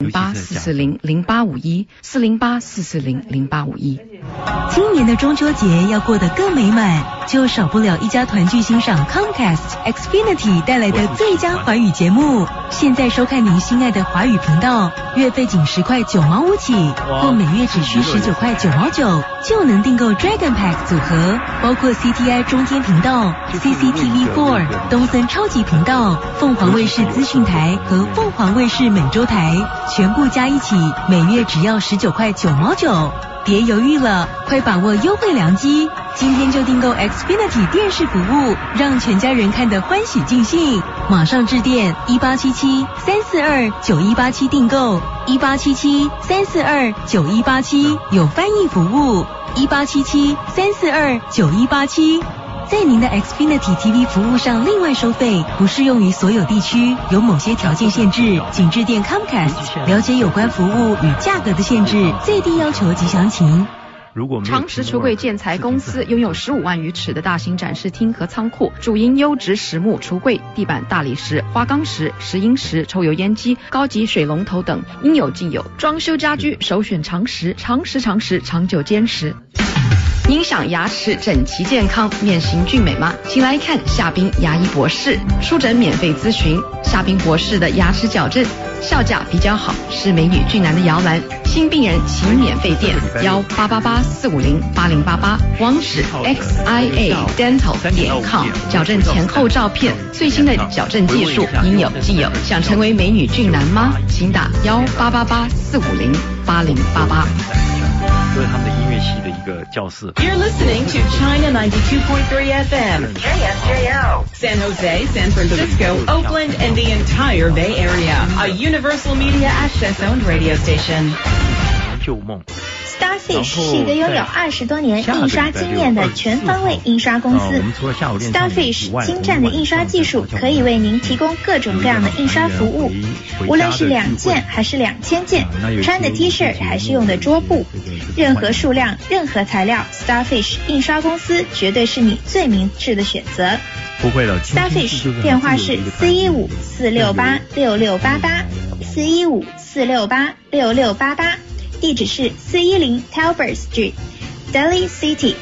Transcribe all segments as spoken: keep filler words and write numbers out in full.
零八四四零零八五一四零八四四零零八五一。 今年的中秋节要过得更美满，就少不了一家团聚欣赏 Comcast Xfinity 带来的最佳华语节目。现在收看您心爱的华语频道，月费仅十块九毛五起，或每月只需十九块九毛九，就能订购 Dragon Pack 组合，包括 C T I 中天频道、C C T V 四、东森超级频道、凤凰卫视资讯台和凤凰卫视美洲台，全部加一起，每月只要十九块九毛九。别犹豫了，快把握优惠良机！今天就订购 Xfinity 电视服务，让全家人看得欢喜尽兴。马上致电一八七七三四二九一八七订购，一八七七三四二九一八七有翻译服务，一八七七三四二九一八七。在您的 Xfinity T V 服务上另外收费，不适用于所有地区，有某些条件限制，请致电 Comcast 了解有关服务与价格的限制、最低要求及详情。 长实橱柜建材公司拥有十五万余尺的大型展示厅和仓库，主营优质实木橱柜、地板大理石、花岗石、石英石、抽油烟机、高级水龙头等，应有尽有。装修家居首选长实，长实长实长久坚持。您想牙齿整齐健康、面型俊美吗？请来看夏冰牙医博士，书诊免费咨询。夏冰博士的牙齿矫正效价比较好，是美女俊男的摇篮。新病人请免费电幺八八八四五零八零八八，网址 x i a dental 点 com。矫正前后照片，最新的矫正技术应有尽有。想成为美女俊男吗？请打幺八八八四五零八零八八。 这是他们的音乐系的一个教室。 You're listening to China ninety-two point three F M, K S J O, San Jose, San Francisco, Oakland, and the entire Bay Area. A Universal Media Access-owned radio station. 旧梦。 Starfish 是一个拥有二十多年印刷经验的全方位印刷公司。Starfish 精湛的印刷技术可以为您提供各种各样的印刷服务，无论是两件还是两千件，穿的 T 恤还是用的桌布，任何数量、任何材料 ，Starfish 印刷公司绝对是你最明智的选择。 不会了 Starfish 电话是四一五四六八六六八八，四一五四六八六六八八。地址是四一零 Talbot Street, Daly City。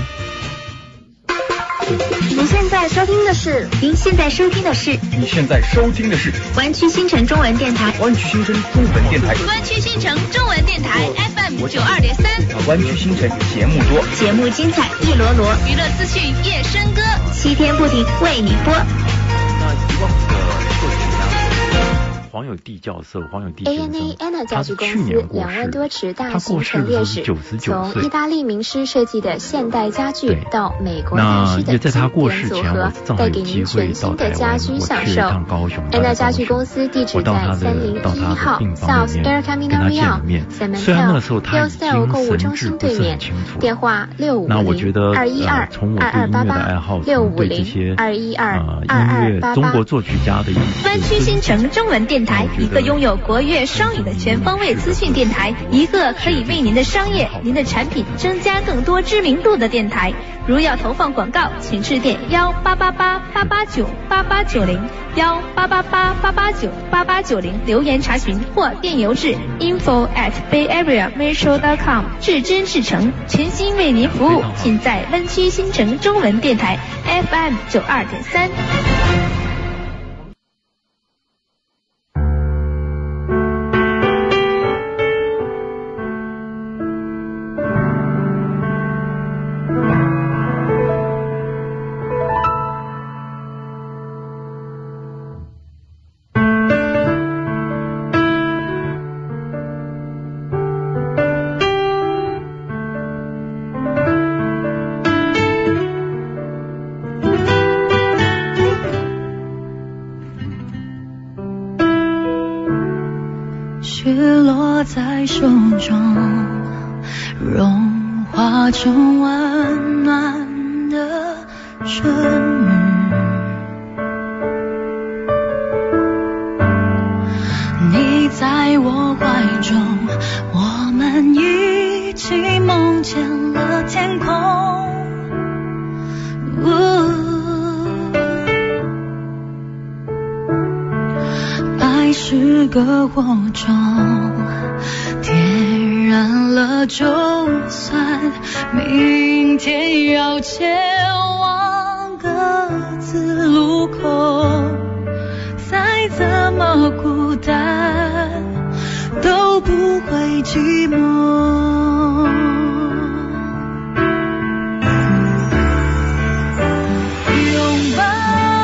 您现在收听的是，您现在收听的是， 你现在收听的是湾区新城中文电台， 湾区新城中文电台， 湾区新城中文电台 F M 九二点三。 湾区新城节目多， 节目精彩一罗罗，娱乐资讯夜笙歌，七天不停为你播。 那以往的作曲家黄有地教授，黄有地先生， A N A Anna 家具公司两万多尺大型陈列室，从意大利名师设计的现代家具到美国大师的经典组合，带给您全新的家居享受。Anna 家具公司地址在三零一一号 South El Camino Real San Mateo Hillsdale 购物中心对面，电话六五零二一二二二八八六五零二一二二二八八。 湾区新城中文电台，一个拥有国乐双语的全方位资讯电台，一个可以为您的商业、您的产品增加更多知名度的电台。如要投放广告，请致电幺八八八八八九八八九零幺八八八八八九八八九零留言查询，或电邮至 info at bayareametro dot com。至真至诚，全心为您服务，尽在湾区新城中文电台 F M 九二点三。 雪落在手中，融化成温暖的春雨。你在我怀中，我们一起梦见了天空。爱是个火种，点燃了就算明天要前往各自路口，再怎么孤单都不会寂寞。拥抱，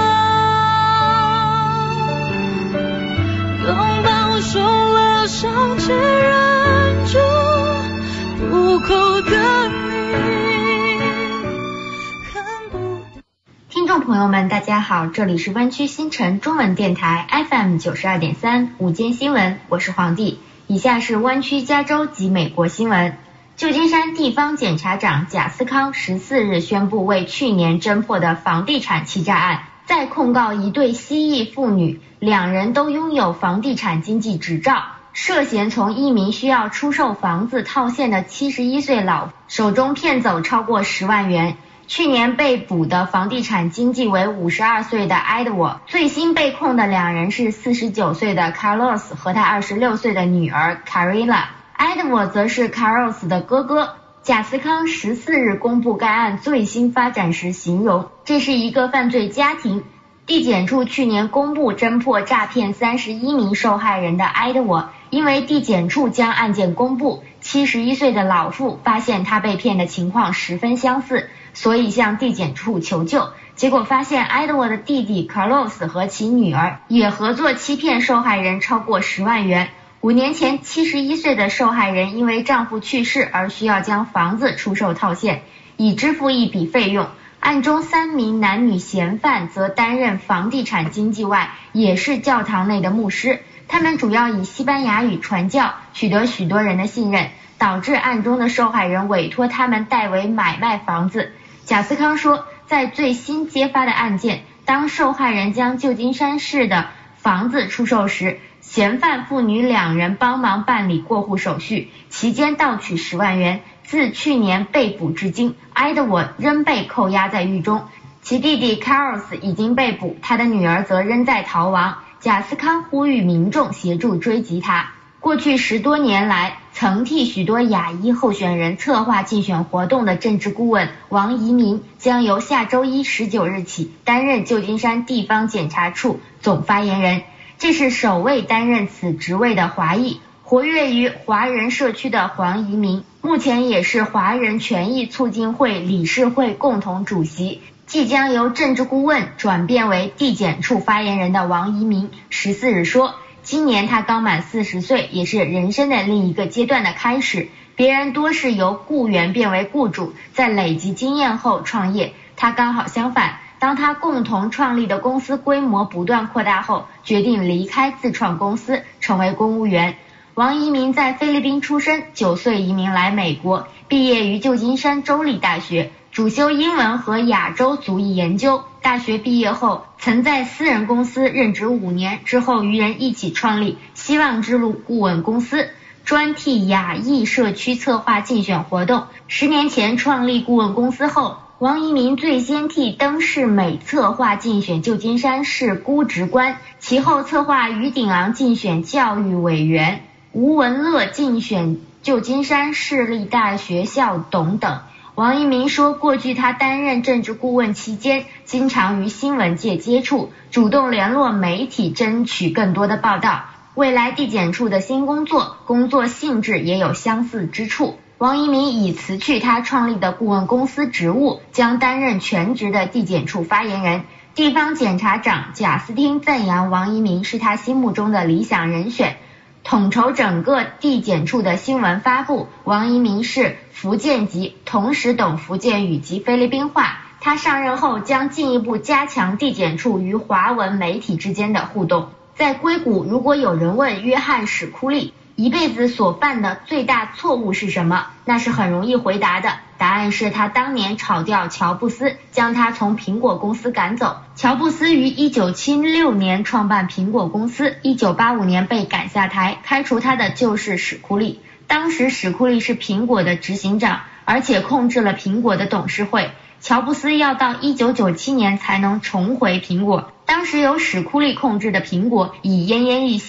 拥抱受了伤却忍住不哭的你，恨不得。 听众朋友们大家好，这里是湾区新城中文电台 F M 九十二点三午间新闻，我是黄帝。以下是湾区加州及美国新闻。旧金山地方检察长贾斯康十四日宣布，为去年侦破的房地产欺诈案再控告一对西裔妇女，两人都拥有房地产经纪执照，涉嫌从一名需要出售房子套现的七十一岁老妇手中骗走超过十万元。去年被捕的房地产经纪为五十二岁的埃德沃，最新被控的两人是四十九岁的 Carlos 和他二十六岁的女儿 Carilla。 埃德沃则是 Carlos 的哥哥。贾斯康十四日公布该案最新发展时形容，这是一个犯罪家庭。地检处去年公布侦破诈骗三十一名受害人的埃德沃，因为地检处将案件公布，七十一岁的老妇发现他被骗的情况十分相似，所以向地检处求救，结果发现埃德沃的弟弟 Carlos 和其女儿也合作欺骗受害人超过十万元。五年前，七十一岁的受害人因为丈夫去世而需要将房子出售套现，以支付一笔费用。案中三名男女嫌犯则担任房地产经纪外，也是教堂内的牧师，他们主要以西班牙语传教，取得许多人的信任，导致案中的受害人委托他们代为买卖房子。贾斯康说，在最新揭发的案件，当受害人将旧金山市的房子出售时，嫌犯父女两人帮忙办理过户手续，期间盗取十万元。自去年被捕至今，埃德沃仍被扣押在狱中，其弟弟 Carlos 已经被捕，他的女儿则仍在逃亡。贾斯康呼吁民众协助追击他。过去十多年来，曾替许多亚裔候选人策划竞选活动的政治顾问王怡民将由下周一十九日起担任旧金山地方检察处总发言人，这是首位担任此职位的华裔。活跃于华人社区的黄怡民，目前也是华人权益促进会理事会共同主席。即将由政治顾问转变为地检处发言人的王怡民十四日说，今年他刚满四十岁，也是人生的另一个阶段的开始。别人多是由雇员变为雇主，在累积经验后创业，他刚好相反。当他共同创立的公司规模不断扩大后，决定离开自创公司，成为公务员。王怡民在菲律宾出生，九岁移民来美国，毕业于旧金山州立大学，主修英文和亚洲族裔研究。大学毕业后，曾在私人公司任职五年，之后与人一起创立希望之路顾问公司，专替亚裔社区策划竞选活动。十年前创立顾问公司后，王怡民最先替登世美策划竞选旧金山市估值官，其后策划于鼎昂竞选教育委员，吴文乐竞选旧金山市立大学校董等。王怡民说，过去他担任政治顾问期间，经常与新闻界接触，主动联络媒体争取更多的报道。未来地检处的新工作，工作性质也有相似之处。王怡民已辞去他创立的顾问公司职务，将担任全职的地检处发言人。地方检察长贾斯汀赞扬王怡民是他心目中的理想人选。统筹整个地检处的新闻发布，王怡民是福建籍，同时懂福建语及菲律宾话。他上任后将进一步加强地检处与华文媒体之间的互动。在硅谷，如果有人问约翰史库利一辈子所犯的最大错误是什么，那是很容易回答的。答案是他当年炒掉乔布斯，将他从苹果公司赶走。乔布斯于一九七六年创办苹果公司，一九八五年被赶下台，开除他的就是史库利。当时史库利是苹果的执行长，而且控制了苹果的董事会。乔布斯要到一九九七年才能重回苹果，当时由史库利控制的苹果已奄奄一息，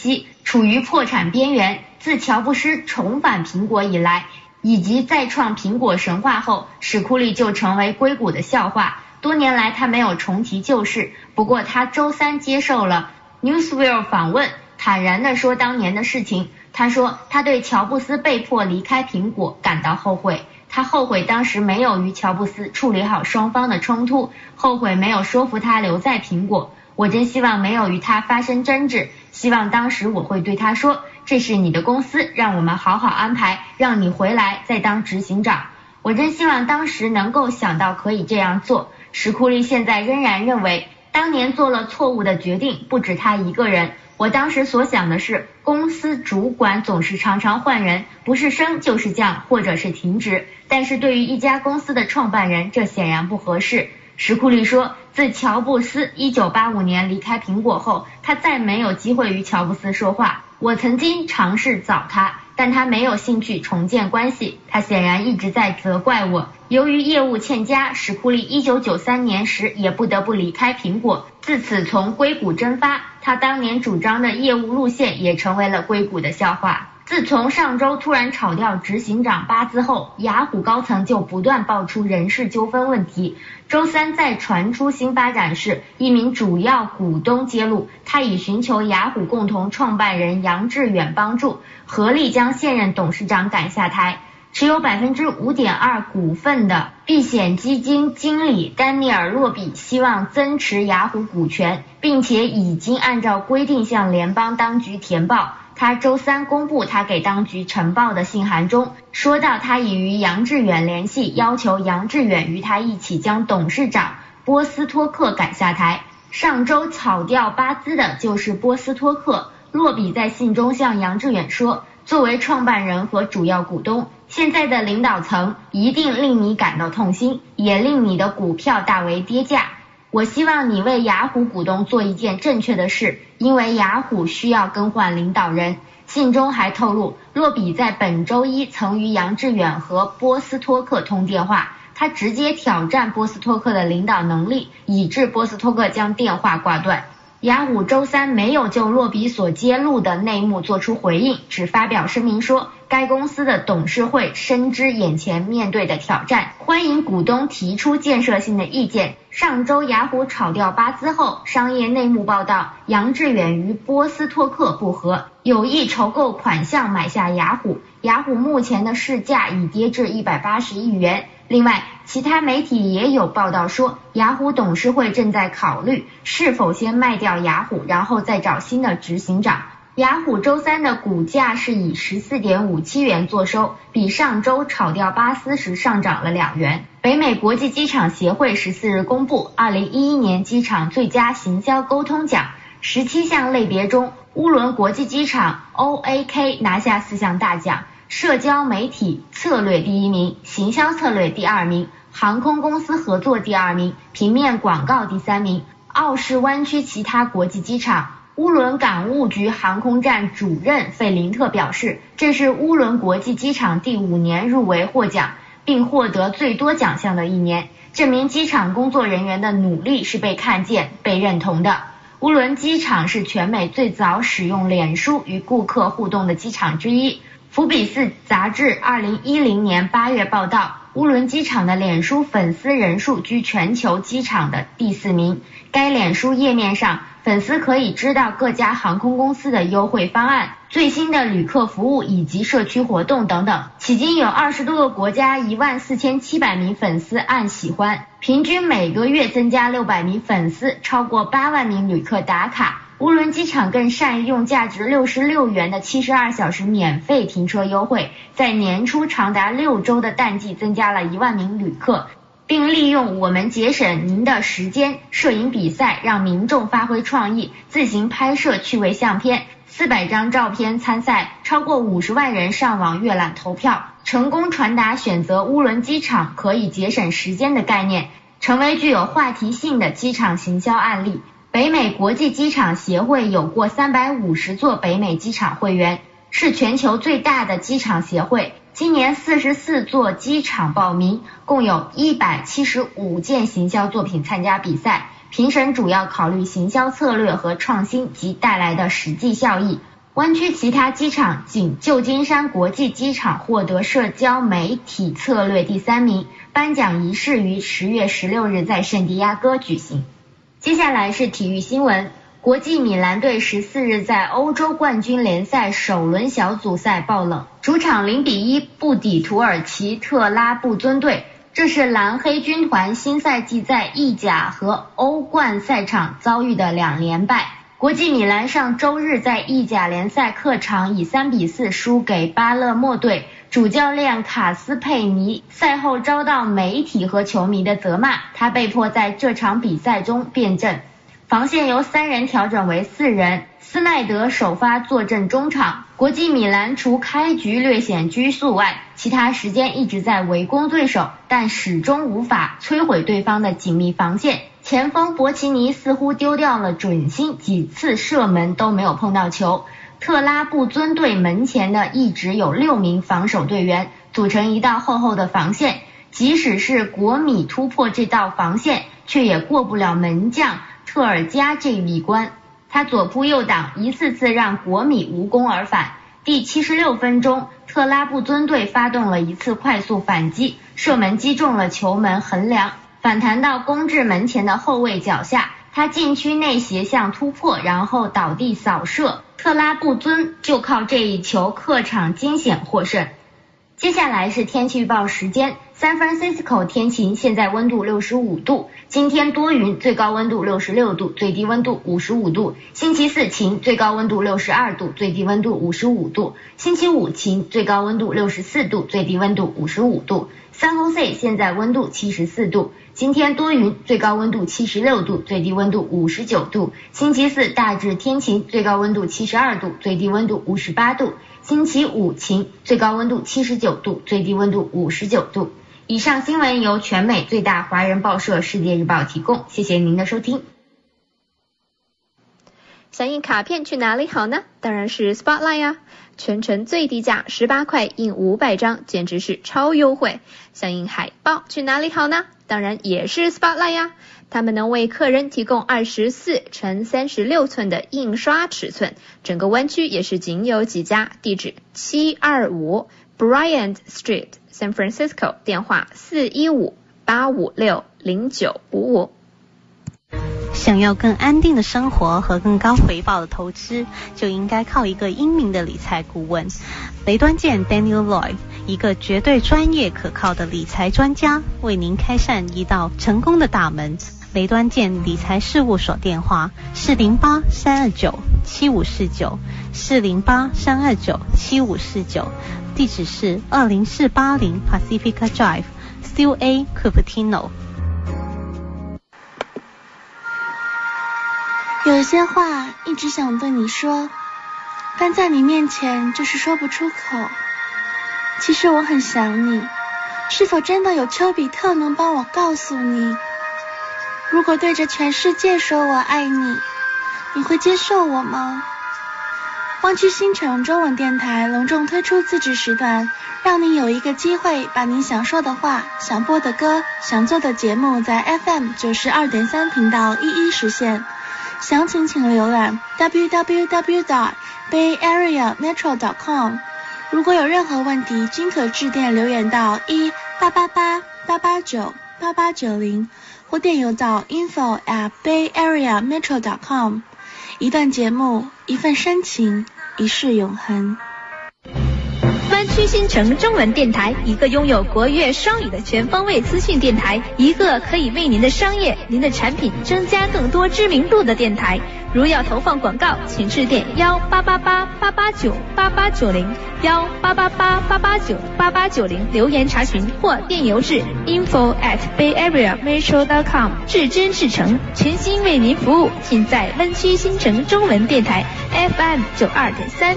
处于破产边缘。自乔布斯重返苹果以来，以及再创苹果神话后，史库利就成为硅谷的笑话。多年来他没有重提旧事，不过他周三接受了 Newsweek 访问，坦然地说当年的事情。他说他对乔布斯被迫离开苹果感到后悔，他后悔当时没有与乔布斯处理好双方的冲突，后悔没有说服他留在苹果。我真希望没有与他发生争执，希望当时我会对他说，这是你的公司，让我们好好安排，让你回来再当执行长。我真希望当时能够想到可以这样做。史库利现在仍然认为当年做了错误的决定，不止他一个人。我当时所想的是，公司主管总是常常换人，不是升就是降，或者是停职，但是对于一家公司的创办人，这显然不合适。史库利说，自乔布斯一九八五年离开苹果后，他再没有机会与乔布斯说话。我曾经尝试找他，但他没有兴趣重建关系，他显然一直在责怪我。由于业务欠佳，史库利一九九三年时也不得不离开苹果，自此从硅谷蒸发。他当年主张的业务路线也成为了硅谷的笑话。自从上周突然炒掉执行长巴兹后，雅虎高层就不断爆出人事纠纷问题。周三再传出新发展是，一名主要股东揭露，他已寻求雅虎共同创办人杨致远帮助，合力将现任董事长赶下台。持有 百分之五点二 股份的避险基金经理丹尼尔·洛比希望增持雅虎股权，并且已经按照规定向联邦当局填报。他周三公布他给当局呈报的信函中，说到他已与杨致远联系，要求杨致远与他一起将董事长波斯托克赶下台。上周炒掉巴兹的就是波斯托克。洛比在信中向杨致远说，作为创办人和主要股东，现在的领导层一定令你感到痛心，也令你的股票大为跌价。我希望你为雅虎股东做一件正确的事，因为雅虎需要更换领导人。信中还透露，洛比在本周一曾与杨致远和波斯托克通电话，他直接挑战波斯托克的领导能力，以致波斯托克将电话挂断。雅虎周三没有就洛比所揭露的内幕做出回应，只发表声明说，该公司的董事会深知眼前面对的挑战，欢迎股东提出建设性的意见。上周雅虎炒掉巴兹后，商业内幕报道，杨致远与波斯托克不和，有意筹购款项买下雅虎。雅虎目前的市价已跌至一百八十亿元。另外，其他媒体也有报道说，雅虎董事会正在考虑是否先卖掉雅虎，然后再找新的执行长。雅虎周三的股价是以 十四点五七元作收，比上周炒掉巴斯时上涨了两元。北美国际机场协会十四日公布二零一一年机场最佳行销沟通奖，十七项类别中，乌伦国际机场 O A K 拿下四项大奖，社交媒体策略第一名，行销策略第二名，航空公司合作第二名，平面广告第三名。澳式湾区其他国际机场乌伦港务局航空站主任费林特表示，这是乌伦国际机场第五年入围获奖，并获得最多奖项的一年，证明机场工作人员的努力是被看见、被认同的。乌伦机场是全美最早使用脸书与顾客互动的机场之一。福比斯杂志二零一零年八月报道，乌伦机场的脸书粉丝人数居全球机场的第四名。该脸书页面上，粉丝可以知道各家航空公司的优惠方案、最新的旅客服务以及社区活动等等。迄今有二十多个国家一万四千七百名粉丝按喜欢，平均每个月增加六百名粉丝，超过八万名旅客打卡。乌伦机场更善用价值六十六元的七十二小时免费停车优惠，在年初长达六周的淡季增加了一万名旅客，并利用我们节省您的时间摄影比赛，让民众发挥创意，自行拍摄趣味相片，四百张照片参赛，超过五十万人上网阅览投票，成功传达选择乌伦机场可以节省时间的概念，成为具有话题性的机场行销案例。北美国际机场协会有过三百五十座北美机场会员，是全球最大的机场协会。今年四十四座机场报名，共有一百七十五件行销作品参加比赛。评审主要考虑行销策略和创新及带来的实际效益。 湾区其他机场仅旧金山国际机场获得社交媒体策略第三名，颁奖仪式于十月十六日在圣地亚哥举行。接下来是体育新闻，国际米兰队十四日在欧洲冠军联赛首轮小组赛爆冷，主场零比一不敌土耳其特拉布尊队，这是蓝黑军团新赛季在意甲和欧冠赛场遭遇的两连败。国际米兰上周日在意甲联赛客场以三比四输给巴勒莫队，主教练卡斯佩尼赛后遭到媒体和球迷的责骂，他被迫在这场比赛中变阵，防线由三人调整为四人，斯奈德首发坐镇中场。国际米兰除开局略显拘束外，其他时间一直在围攻对手，但始终无法摧毁对方的紧密防线。前锋博奇尼似乎丢掉了准心，几次射门都没有碰到球。特拉布尊队门前的一直有六名防守队员，组成一道厚厚的防线，即使是国米突破这道防线，却也过不了门将特尔加这一关。他左扑右挡，一次次让国米无功而返。第七十六分钟，特拉布尊队发动了一次快速反击，射门击中了球门横梁，反弹到攻至门前的后卫脚下，他禁区内斜向突破，然后倒地扫射，特拉布尊就靠这一球客场惊险获胜。接下来是天气预报时间， San Francisco 天晴，现在温度六十五度，今天多云，最高温度六十六度，最低温度五十五度。星期四晴，最高温度六十二度，最低温度五十五度。星期五晴，最高温度六十四度，最低温度五十五度。San Jose 现在温度七十四度，今天多云，最高温度七十六度，最低温度五十九度。星期四大致天晴，最高温度七十二度，最低温度五十八度。星期五晴，最高温度七十九度，最低温度五十九度。以上新闻由全美最大华人报社世界日报提供，谢谢您的收听。 想印卡片去哪里好呢？当然是 Spotlight 呀、啊，全程最低价十八块印五百张，简直是超优惠。想印海报去哪里好呢？当然也是 Spotlight 呀、啊，他们能为客人提供二十四乘三十六寸的印刷尺寸，整个湾区也是仅有几家，地址七二五 Bryant Street San Francisco， 电话四一五八五六零九五五。 想要更安定的生活和更高回报的投资，就应该靠一个英明的理财顾问。雷端健 Daniel Lloyd， 一个绝对专业可靠的理财专家，为您开善一道成功的大门。雷端健理财事务所电话四零八三二九七五四九 四零八三二九七五四九，地址是二零四八零 Pacifica Drive Still A Cupertino。 有些话一直想对你说，但在你面前就是说不出口。其实我很想你，是否真的有丘比特能帮我告诉你？如果对着全世界说我爱你，你会接受我吗？湾区新城中文电台隆重推出自制时段，让你有一个机会把你想说的话、想播的歌、想做的节目在 F M 九十二点三频道一一实现。详情请浏览 double-u double-u double-u dot bay area metro dot com。 如果有任何问题，均可致电留言到一八八八八八九八八九零，或电邮到 info at bay area metro dot com。 一段节目，一份深情，一世永恒。 湾区新城中文电台，一个拥有国乐双语的全方位资讯电台，一个可以为您的商业、您的产品增加更多知名度的电台。如要投放广告，请致电幺八八八八八九八八九零幺八八八八八九八八九零留言查询，或电邮至 info at bay area metro dot com。 至真至诚，全心为您服务，尽在湾区新城中文电台 F M 九二点三。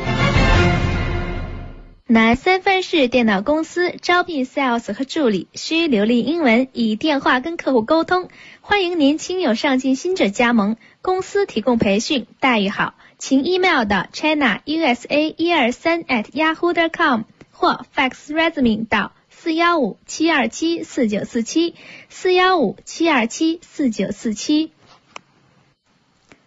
南三藩市电脑公司招聘 sales 和助理，需流利英文，以电话跟客户沟通。欢迎年轻有上进心者加盟，公司提供培训，待遇好，请 email 到 china u s a 一二三 at yahoo dot com 或 fax resume 到四一五七二七四九四七 四一五七二七四九四七。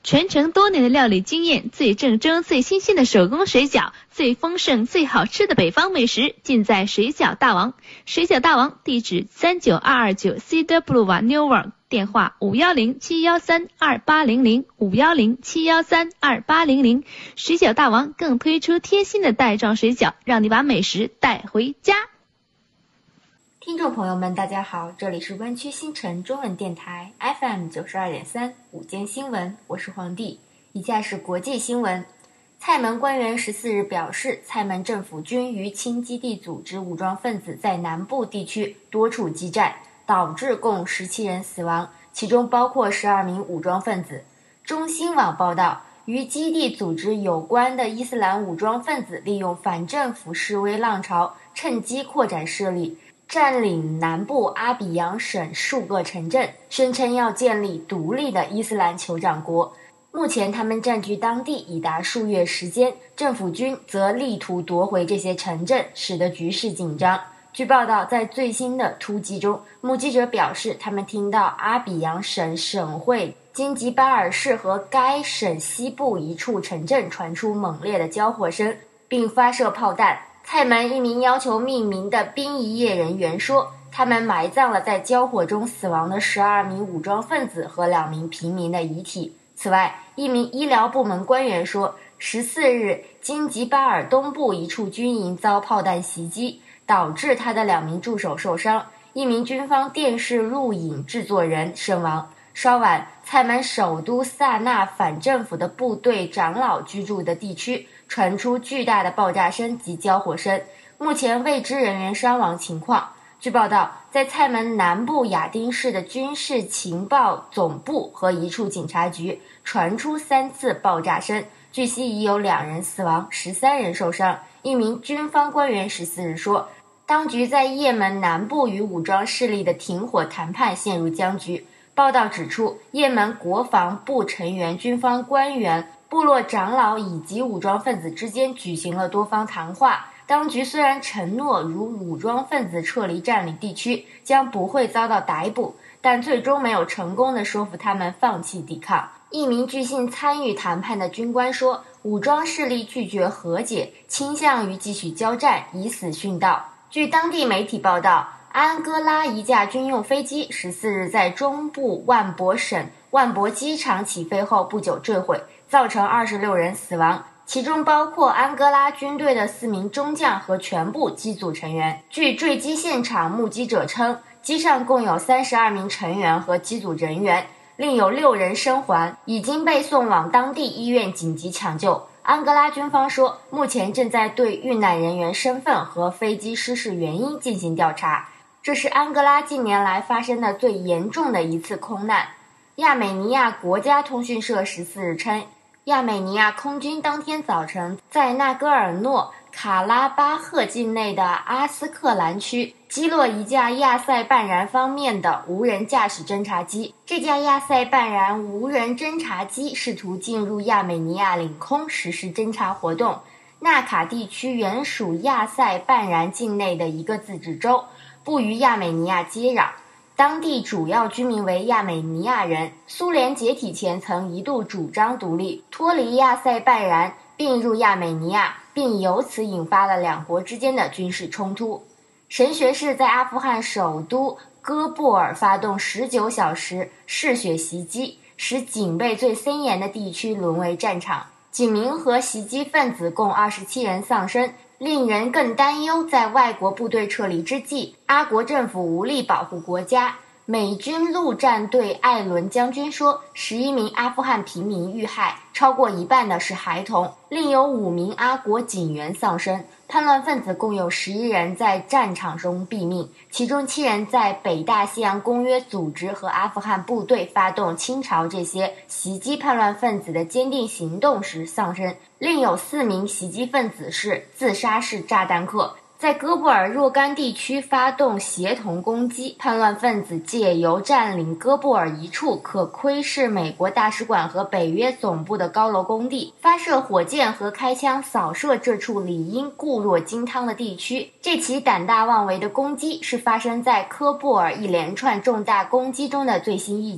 传承多年的料理经验，最正宗、最新鲜的手工水饺，最丰盛、最好吃的北方美食，尽在水饺大王。水饺大王地址三九二二九 Cedar Boulevard Newark， 电话五一零七一三二八零零 五一零七一三二八零零。水饺大王更推出贴心的袋装水饺，让你把美食带回家。 听众朋友们，大家好，这里是湾区新城中文电台 F M 九十二点三午间新闻，我是黄帝。以下是国际新闻。蔡门官员十四日表示，蔡门政府军与亲基地组织武装分子在南部地区多处激战，导致共十七人死亡，其中包括十二名武装分子。中新网报道，与基地组织有关的伊斯兰武装分子利用反政府示威浪潮，趁机扩展势力，占领南部阿比扬省数个城镇，宣称要建立独立的伊斯兰酋长国。目前他们占据当地已达数月时间，政府军则力图夺回这些城镇，使得局势紧张。据报道，在最新的突击中，目击者表示，他们听到阿比扬省省会金吉巴尔市和该省西部一处城镇传出猛烈的交火声，并发射炮弹。蔡门一名要求命名的殡仪业人员说，他们埋葬了在交火中死亡的十二名武装分子和两名平民的遗体。此外，一名医疗部门官员说，十四日金吉巴尔东部一处军营遭炮弹袭击，导致他的两名助手受伤，一名军方电视录影制作人身亡。稍晚，蔡门首都萨那反政府的部队长老居住的地区传出巨大的爆炸声及交火声，目前未知人员伤亡情况。据报道，在蔡门南部亚丁市的军事情报总部和一处警察局传出三次爆炸声，据悉已有两人死亡，十三人受伤。一名军方官员十四日说，当局在也门南部与武装势力的停火谈判陷入僵局。报道指出，也门国防部成员、军方官员、部落长老以及武装分子之间举行了多方谈话。当局虽然承诺，如武装分子撤离占领地区，将不会遭到逮捕，但最终没有成功地说服他们放弃抵抗。一名据信参与谈判的军官说，武装势力拒绝和解，倾向于继续交战，以死殉道。据当地媒体报道，安哥拉一架军用飞机十四日在中部万博省万博机场起飞后不久坠毁，造成二十六人死亡，其中包括安哥拉军队的四名中将和全部机组成员。据坠机现场目击者称，机上共有三十二名成员和机组人员，另有六人生还，已经被送往当地医院紧急抢救。安哥拉军方说，目前正在对遇难人员身份和飞机失事原因进行调查。这是安哥拉近年来发生的最严重的一次空难。亚美尼亚国家通讯社十四日称，亚美尼亚空军当天早晨在纳戈尔诺卡拉巴赫境内的阿斯克兰区击落一架亚塞拜然方面的无人驾驶侦察机。这架亚塞拜然无人侦察机试图进入亚美尼亚领空实施侦察活动。纳卡地区原属亚塞拜然境内的一个自治州，不与亚美尼亚接壤，当地主要居民为亚美尼亚人。苏联解体前曾一度主张独立，脱离亚塞拜然，并入亚美尼亚，并由此引发了两国之间的军事冲突。神学士在阿富汗首都戈布尔发动十九小时嗜血袭击，使警备最森严的地区沦为战场。警民和袭击分子共二十七人丧生。令人更担忧，在外国部队撤离之际，阿国政府无力保护国家。美军陆战队艾伦将军说，十一名阿富汗平民遇害，超过一半的是孩童，另有五名阿国警员丧生。叛乱分子共有十一人在战场中毙命，其中七人在北大西洋公约组织和阿富汗部队发动清朝这些袭击叛乱分子的坚定行动时丧生，另有四名袭击分子是自杀式炸弹客。在戈布尔若干地区发动协同攻击，叛乱分子借由占领戈布尔一处可窥视美国大使馆和北约总部的高楼工地，发射火箭和开枪扫射这处理应固若金汤的地区。这起胆大妄为的攻击是发生在科布尔一连串重大攻击中的最新一起。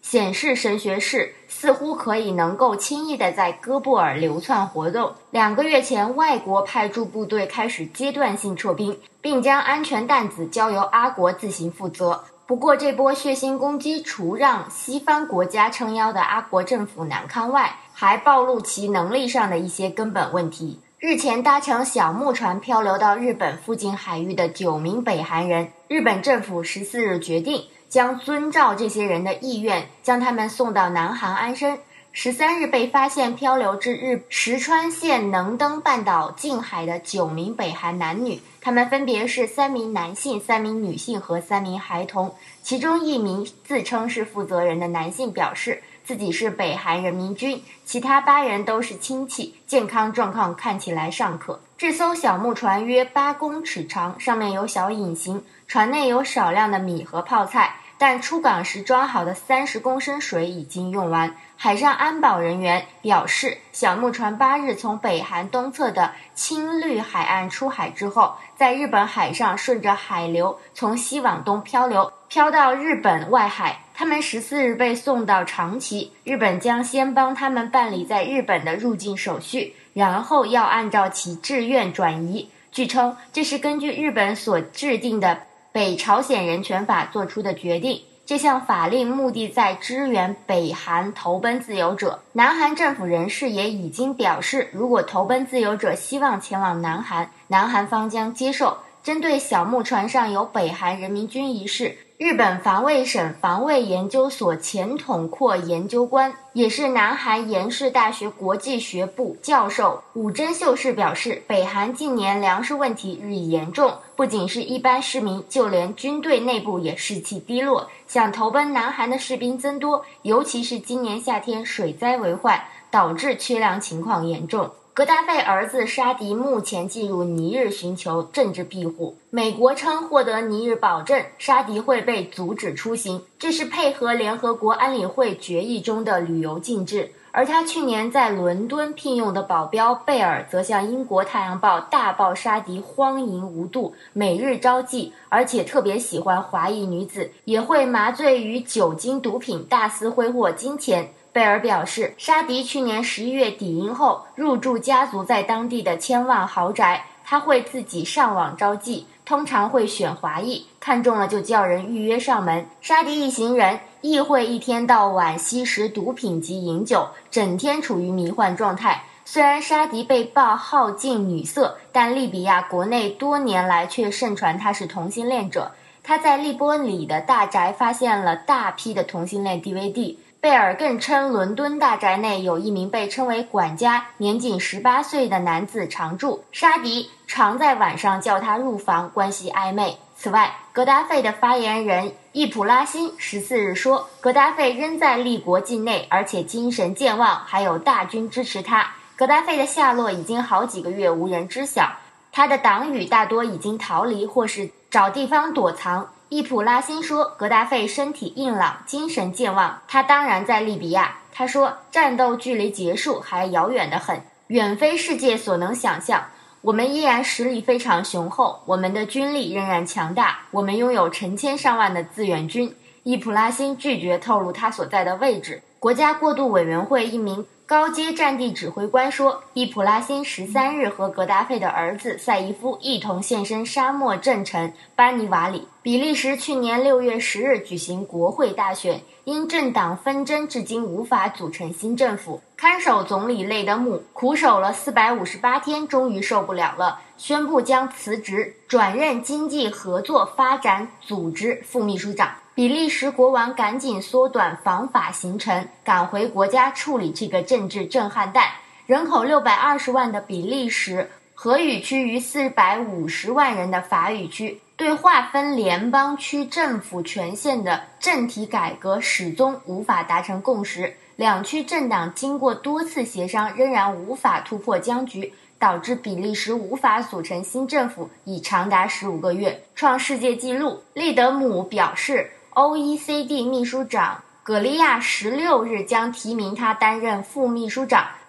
显示神学士似乎可以能够轻易地在哥布尔流窜活动。两个月前，外国派驻部队开始阶段性撤兵，并将安全担子交由阿国自行负责。不过，这波血腥攻击除让西方国家撑腰的阿国政府难堪外，还暴露其能力上的一些根本问题。日前搭乘小木船漂流到日本附近海域的九名北韩人，日本政府十四日决定将遵照这些人的意愿，将他们送到南韩安身。十三日被发现漂流至日石川县能登半岛近海的九名北韩男女，他们分别是三名男性、三名女性和三名孩童。其中一名自称是负责人的男性表示自己是北韩人民军，其他八人都是亲戚，健康状况看起来尚可。这艘小木船约八公尺长，上面有小引擎，船内有少量的米和泡菜，但出港时装好的三十公升水已经用完。海上安保人员表示，小木船八日从北韩东侧的青绿海岸出海之后，在日本海上顺着海流从西往东漂流，漂到日本外海。他们十四日被送到长崎，日本将先帮他们办理在日本的入境手续，然后要按照其志愿转移。据称，这是根据日本所制定的北朝鲜人权法做出的决定。这项法令目的在支援北韩投奔自由者。南韩政府人士也已经表示，如果投奔自由者希望前往南韩，南韩方将接受。针对小木船上有北韩人民军一事，日本防卫省防卫研究所前统括研究官，也是南韩延世大学国际学部教授武珍秀士表示，北韩近年粮食问题日益严重，不仅是一般市民，就连军队内部也士气低落，想投奔南韩的士兵增多，尤其是今年夏天水灾为患，导致缺粮情况严重。格达费儿子沙迪目前进入尼日寻求政治庇护，美国称获得尼日保证，沙迪会被阻止出行，这是配合联合国安理会决议中的旅游禁制。而他去年在伦敦聘用的保镖贝尔则向英国《太阳报》大爆沙迪荒淫无度，每日招妓，而且特别喜欢华裔女子，也会麻醉于酒精毒品，大肆挥霍金钱。贝尔表示，沙迪去年十一月抵英后入住家族在当地的千万豪宅，他会自己上网招妓，通常会选华裔，看中了就叫人预约上门。沙迪一行人亦会一天到晚吸食毒品及饮酒，整天处于迷幻状态。虽然沙迪被曝好尽女色，但利比亚国内多年来却盛传他是同性恋者。他在利波里的大宅发现了大批的同性恋 D V D。贝尔更称，伦敦大宅内有一名被称为管家、年仅十八岁的男子常住，沙迪常在晚上叫他入房，关系暧昧。此外，格达费的发言人易普拉辛十四日说，格达费仍在利国境内，而且精神健忘，还有大军支持他。格达费的下落已经好几个月无人知晓，他的党羽大多已经逃离或是找地方躲藏。易普拉辛说，格达费身体硬朗，精神健忘，他当然在利比亚。他说，战斗距离结束还遥远得很，远非世界所能想象。我们依然实力非常雄厚，我们的军力仍然强大，我们拥有成千上万的志愿军。易普拉辛拒绝透露他所在的位置。国家过渡委员会一名高阶战地指挥官说，易普拉辛十三日和格达费的儿子赛伊夫一同现身沙漠镇城班尼瓦里。比利时去年六月十日举行国会大选，因政党纷争至今无法组成新政府。看守总理雷德姆苦守了四百五十八天，终于受不了了，宣布将辞职，转任经济合作发展组织副秘书长。比利时国王赶紧缩短访法行程，赶回国家处理这个政治震撼弹。人口六百二十万的比利时荷语区与四百五十万人的法语区，对划分联邦区政府权限的政体改革始终无法达成共识。两区政党经过多次协商，仍然无法突破僵局，导致比利时无法组成新政府已长达十五个月，创世界纪录。利德姆表示， O E C D 秘书长葛利亚十六日将提名他担任副秘书长，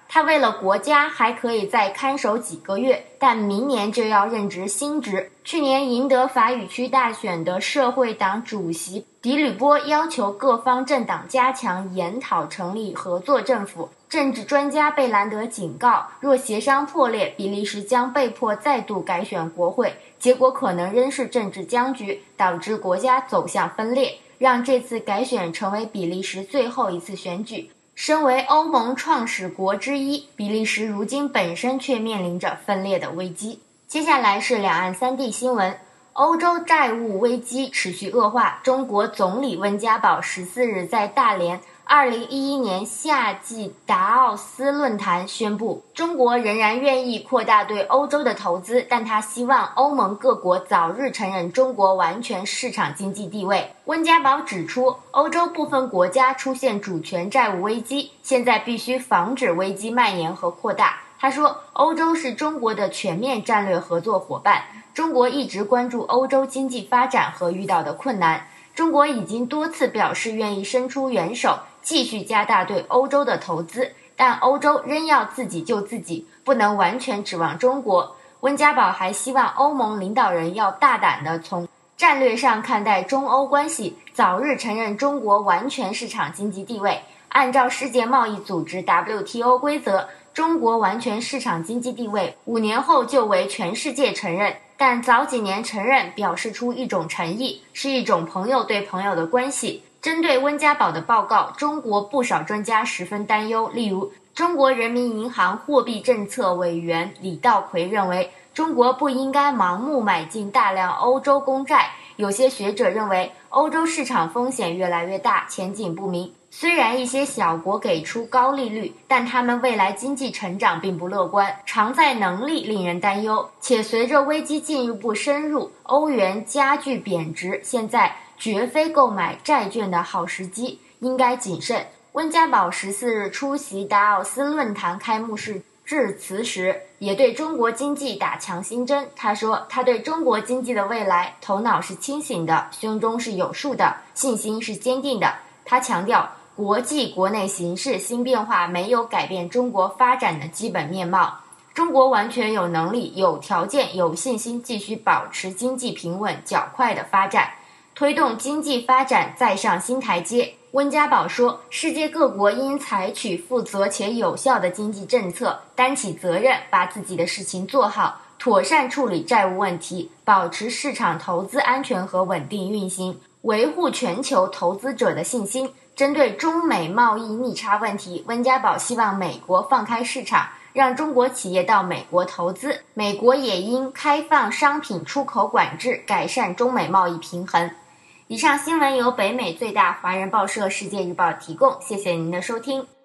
他为了国家还可以再看守几个月，但明年就要任职新职。去年赢得法语区大选的社会党主席迪吕波要求各方政党加强研讨成立合作政府。政治专家贝兰德警告，若协商破裂，比利时将被迫再度改选国会，结果可能仍是政治僵局，导致国家走向分裂，让这次改选成为比利时最后一次选举。身为欧盟创始国之一，比利时如今本身却面临着分裂的危机。接下来是两岸三地新闻。欧洲债务危机持续恶化，中国总理温家宝十四日在大连二零一一年夏季达奥斯论坛宣布，中国仍然愿意扩大对欧洲的投资，但他希望欧盟各国早日承认中国完全市场经济地位。温家宝指出，欧洲部分国家出现主权债务危机，现在必须防止危机蔓延和扩大。他说，欧洲是中国的全面战略合作伙伴，中国一直关注欧洲经济发展和遇到的困难。中国已经多次表示愿意伸出援手，继续加大对欧洲的投资，但欧洲仍要自己救自己，不能完全指望中国。温家宝还希望欧盟领导人要大胆地从战略上看待中欧关系，早日承认中国完全市场经济地位。按照世界贸易组织 W T O 规则，中国完全市场经济地位五年后就为全世界承认，但早几年承认表示出一种诚意，是一种朋友对朋友的关系。针对温家宝的报告，中国不少专家十分担忧，例如中国人民银行货币政策委员李道葵认为，中国不应该盲目买进大量欧洲公债。有些学者认为，欧洲市场风险越来越大，前景不明。虽然一些小国给出高利率，但他们未来经济成长并不乐观，偿债能力令人担忧，且随着危机进一步深入，欧元加剧贬值，现在绝非购买债券的好时机，应该谨慎。温家宝十四日出席达奥斯论坛开幕式致辞时，也对中国经济打强心针。他说，他对中国经济的未来头脑是清醒的，胸中是有数的，信心是坚定的。他强调，国际国内形势新变化没有改变中国发展的基本面貌，中国完全有能力、有条件、有信心继续保持经济平稳较快的发展，推动经济发展再上新台阶。温家宝说，世界各国应采取负责且有效的经济政策，担起责任，把自己的事情做好，妥善处理债务问题，保持市场投资安全和稳定运行，维护全球投资者的信心。针对中美贸易逆差问题，温家宝希望美国放开市场，让中国企业到美国投资，美国也应开放商品出口管制，改善中美贸易平衡。以上新闻由北美最大华人报社《世界日报》提供，谢谢您的收听。